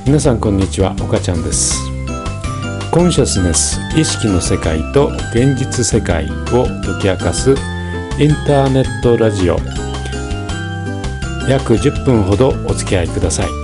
皆さんこんにちは、岡ちゃんです。コンシャスネス、意識の世界と現実世界を解き明かすインターネットラジオ、約10分ほどお付き合いください。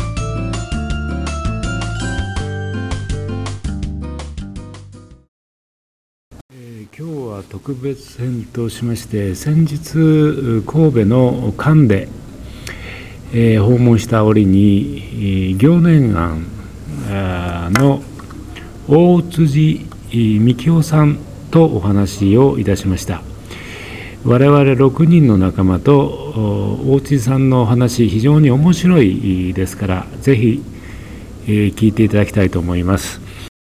今日は特別編としまして、先日神戸の関で訪問した折に行念庵の大辻幹夫さんとお話をいたしました。我々6人の仲間と大辻さんのお話、非常に面白いですから、ぜひ聞いていただきたいと思います。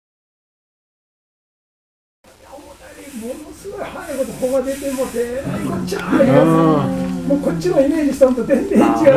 ここが出てもて、こっちもうこっちのイメージしたのと全然違うから、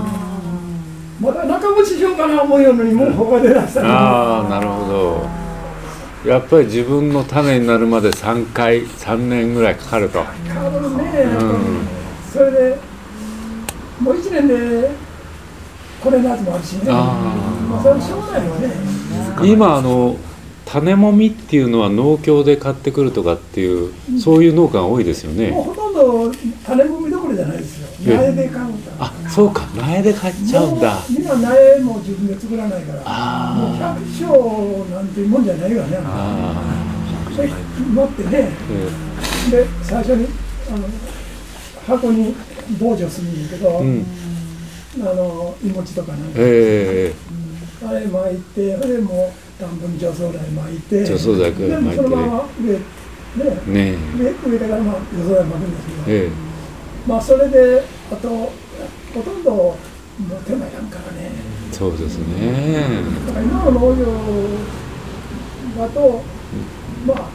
まだ中持ちしようかな思うようにもうここが出だしたら。なるほど。やっぱり自分の種になるまで3年ぐらいかかると。かかるね、 それでもう1年でこれのやつもあるしね。まあそれしょうがないよね。 今種もみっていうのは農協で買ってくるとかっていう、そういう農家が多いですよね。 もうほとんど種もみどころじゃないですよ。苗で買うんだ。 あ、そうか、苗で買っちゃうんだ。 みんな苗も自分で作らないから、もう百姓なんていうもんじゃないよね。それ持ってね、で最初に箱に防除するんだけど、いもちとかなんか、あれ巻いて、それでもう田んぼに除草剤巻いて、 除草剤巻いて、 でもそのまま植えてから除草剤巻くんですけど、まあそれであとほとんどもう手間やんからね。 そうですね。 だから今の農業だとまあ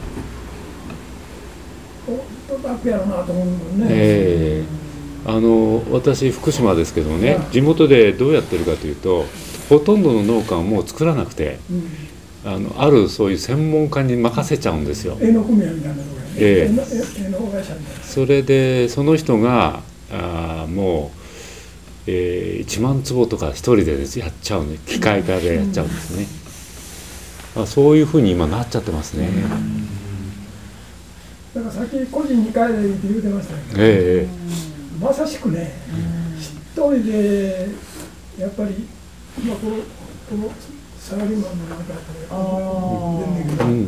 楽やろうなと思うもんね。 私福島ですけどね、地元でどうやってるかというと、ほとんどの農家はもう作らなくて、あるそういう専門家に任せちゃうんですよ。 の組合みたいなのがそれでその人がもう、1万坪とか一人でやっちゃうね、機械化でやっちゃうんですね。そういうふうに今なっちゃってますね。 だからさっき個人2回で言ってましたけど、まさしくね、一人でやっぱり今このサラリーマンの中で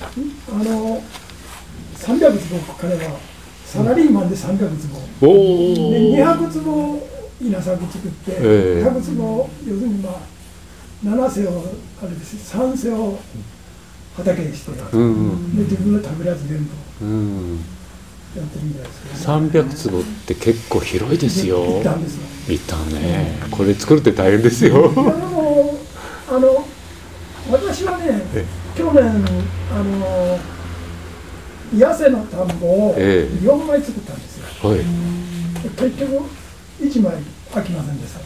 300坪彼はサラリーマンで300坪で200坪稲作作って100坪要するに7世をあれです3世を畑にして、で自分の食べるやつ全部やってるみたいですけど、ね、 300坪って結構広いですよ。 行ったんですよ。 行ったね、これ作るって大変ですよ。 でも私はね、去年野生の田んぼを4枚作ったんですよ。結局1枚飽きませんでした。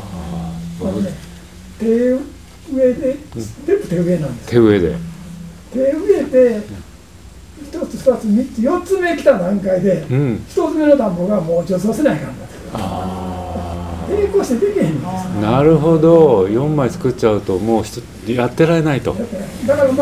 手植えで、全部手植えなんです。手植えで1つ2つ3つ4つ目来た段階で、1つ目の田んぼがもう除草せないかんだ。並行してできへんんです。 なるほど、4枚作っちゃうともうやってられないと。 だから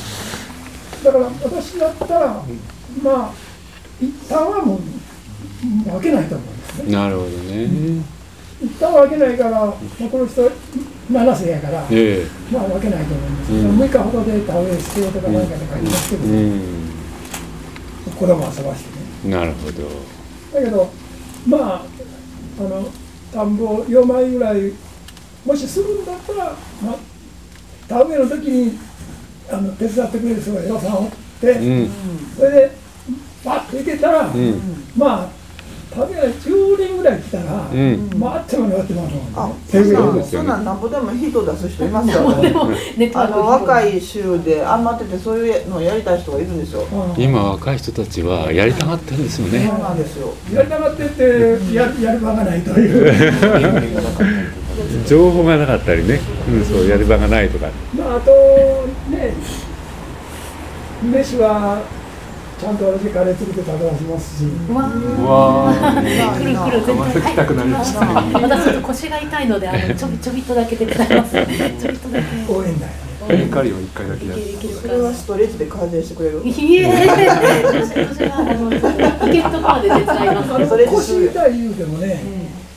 私だったら一旦はもう分けないと思うんですね。 なるほどね。 一旦は分けないから、この人7世やから、分けないと思うんですけど、6日ほどで田植えしてとかなんかで書いてますけど、子供遊ばしてね。 なるほど。 だけど田んぼ4枚ぐらいもしするんだったら、田植えの時に手伝ってくれる人が予算を追って、それでバッといけたら、田植えが10人ぐらい来たら、あっという間に終わってますもんね。 そんなんなんぼでも人出す人いますよ。若い州で余っててそういうのをやりたい人がいるんですよ。 今若い人たちはやりたがってるんですよね。 そうなんですよ。 やりたがっててやる場がないという情報がなかったりね、そうやる場がないとか。 あとね、飯はちゃんと私カレー作って食べらしますし。 うわー、 くるくる絶対行きたくなりました。 私ちょっと腰が痛いのでちょびっとだけ手伝います。ちょびっとだけ。 応援だよね。 カリを1回だけやる。 それはストレッチで改善してくれる。 いえ、腰がいけるとこまで手伝います。 腰痛い言うてもね、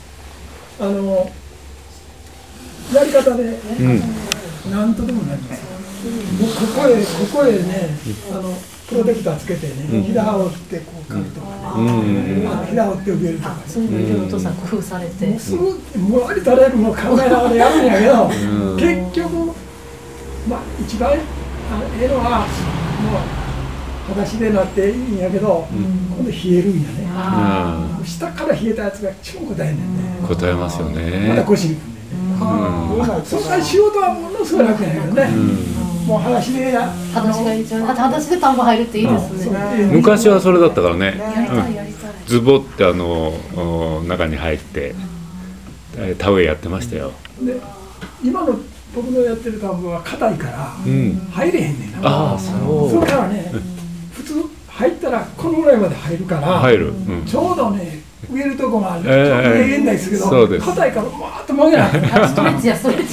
やり方で何とでもなりますよ。もうここへね、プロテクターつけてね、ひだを折ってこうかけとか、ひだを折って受けるとか、 そういうのいろいろお父さん工夫されて。 すぐもうありとあらゆるもの考えながらやるんやけど、結局一番ええのはもう裸足でなっていいんやけど、今度冷えるんやね。下から冷えたやつが一番答えんねんね。 答えますよね。 また腰にくんねんね。そんな仕事はものすごい楽やけどね。もう裸足で裸足が一番。裸足で田んぼ入るっていいですね。 昔はそれだったからね。 やりたいやりたい。 ズボって中に入って田植えやってましたよ。 で今の僕のやってる田んぼは硬いから入れへんねんな。それからね、普通入ったらこのぐらいまで入るから、ちょうどね植えるとこがちょっとええんですけど、硬いからわーっと曲げない。 ストレッチやストレッチ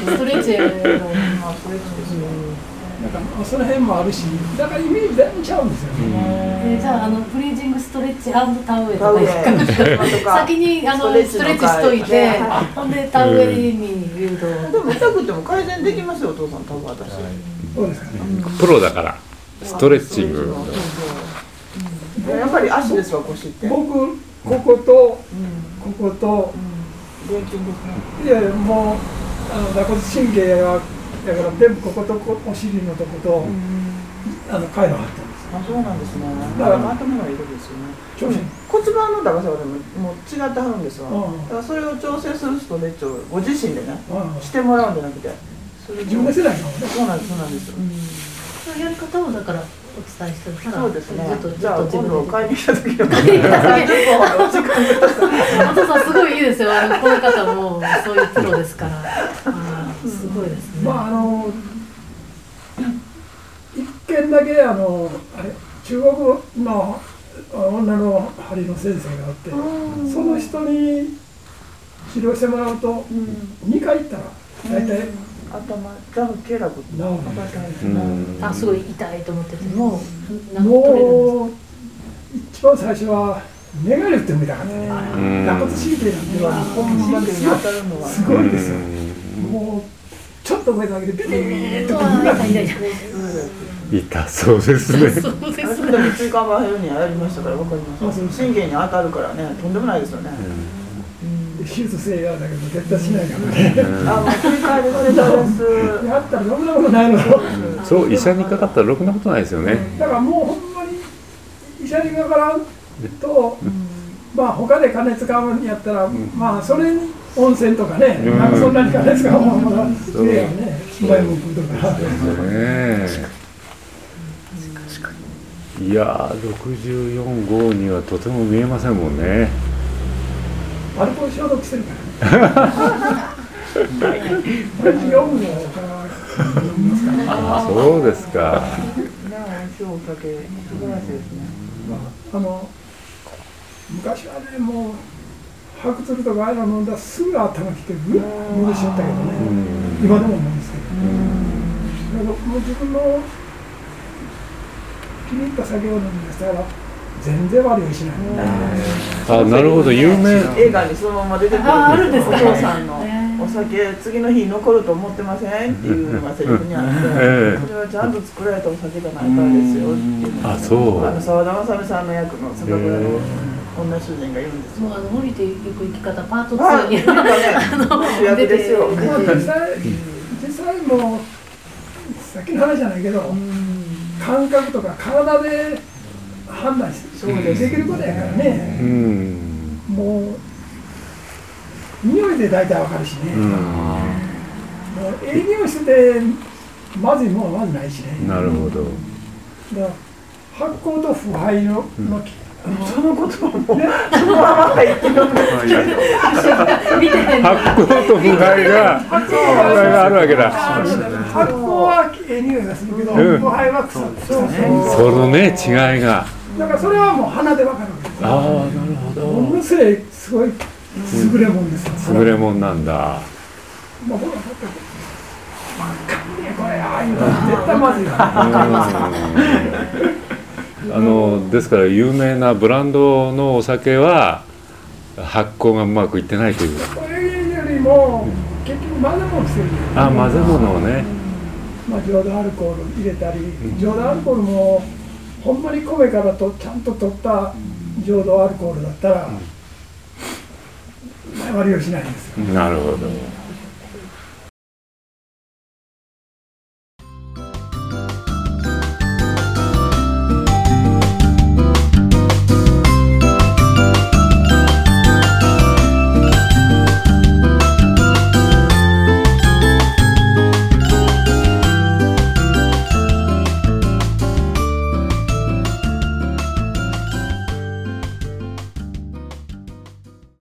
なんかその辺もあるし、だからイメージだいぶちゃうんですよね。 じゃあフリージングストレッチ&田植えとか先にストレッチしといて、ほんで田植えに誘導。 でも痛くても改善できますよ、お父さん多分私。 そうですかね。 プロだからストレッチング。 やっぱり足ですわ、腰って。 僕こことここと錬金ですね。 いやもう坐骨神経はだから全部こことお尻のとこと回路があったんですよ。 あ、そうなんですね。 だから頭がいるんですよね。骨盤の高さはでももう違ってはるんですよ。だからそれを調整するストレッチをご自身でねしてもらうんじゃなくて、 自分でせないのね。 そうなんです、そうなんです。 そのやり方をだからお伝えしてるから。 そうですね。 じゃあ今度買いに来た時のお父さんすごいいいですよ。この方もそういうプロですから。すごいですね。 一件だけあれ中国の女の針の先生があって、その人に治療してもらうと2回行ったら大体頭ダウン経絡治る。 すごい痛いと思っててももう一番最初は寝返り打っても痛かったね。坐骨神経なんてはほんまにすごいですよ。もうちょっと上だけでビリビリと痛そうですね。 そうですね。 でも椎間板ヘルニアやりましたから分かります。神経に当たるからね、とんでもないですよね。 手術せえやだけど絶対しないからね。 もう繰り返しそれです。 やったらろくなことないの。 そう、医者にかかったらろくなことないですよね。 だからもうほんまに医者にかからんと、他で金使うんやったら、それに温泉とかね、なんかそんなに金使うものがいいやね。うまいもん食うとか。 いやー、64号にはとても見えませんもんね。 アルコール消毒してるからね。読むのから読みますから。 あ、そうですか。 お酒素晴らしいですね。 昔はね、もう白鶴とかああいうの飲んだらすぐ頭きてぐっ戻しちゃったけどね。今でも思うんですけど。もう自分の気に入った酒を飲んでしたら全然悪いしない。 なるほど、有名映画にそのまま出てくるんです。お父さんのお酒次の日残ると思ってませんっていうのがセリフにあって、それはちゃんと作られたお酒じゃないからですよっていう。 あ、そう。 沢田正美さんの役の酒蔵の女主人が言うんですよ。 もう降りていく生き方パート2に主役ですよ。 実際もうさっきの話じゃないけど、感覚とか体で判断してできることやからね。もう匂いで大体わかるしね。もう匂いしててまずいものはまずないしね。 なるほど。 だから発酵と腐敗のそのことはもうそのまま入ってるんですけど、 発酵と腐敗があるわけだ。 発酵は匂いがするけど、無配は臭い。 そのね違いが。 だからそれはもう鼻でわかるわけです。 ああ、なるほど。 ものすごい優れもんですよ。 優れもんなんだ。 まあほら、これああいうの絶対まずい。 ですから有名なブランドのお酒は発酵がうまくいってないという。 それよりも結局混ぜ物してる。 あ、混ぜ物をね。 まあ浄土アルコール入れたり、浄土アルコールもほんまに米からとちゃんと取った浄土アルコールだったら割りをしないんですよ。 なるほど。